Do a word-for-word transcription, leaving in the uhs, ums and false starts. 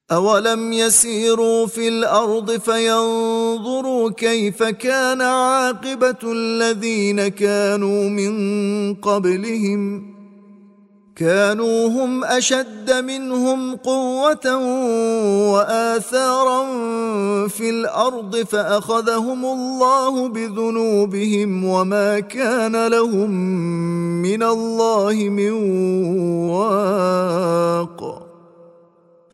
أولم يسيروا في الأرض فينظروا كيف كان عاقبة الذين كانوا من قبلهم كانوا هم أشد منهم قوة وآثارا في الأرض فأخذهم الله بذنوبهم وما كان لهم من الله من واق.